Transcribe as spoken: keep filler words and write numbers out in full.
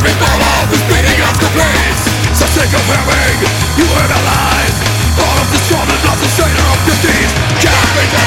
Every bubble is beating up the place. So sick of hearing you analyze all of this trauma, not the center of your deeds. Can't be